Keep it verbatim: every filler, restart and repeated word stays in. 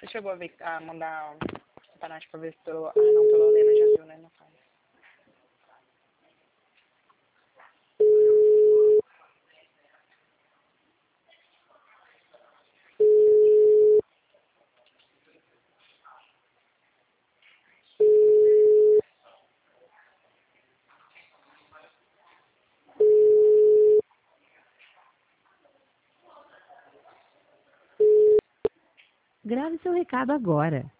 chegou a, ver, a mandar a Tanaty pra ver se pelo... Ah, não, pelo Helena já viu, né? Não faz. Grave seu recado agora.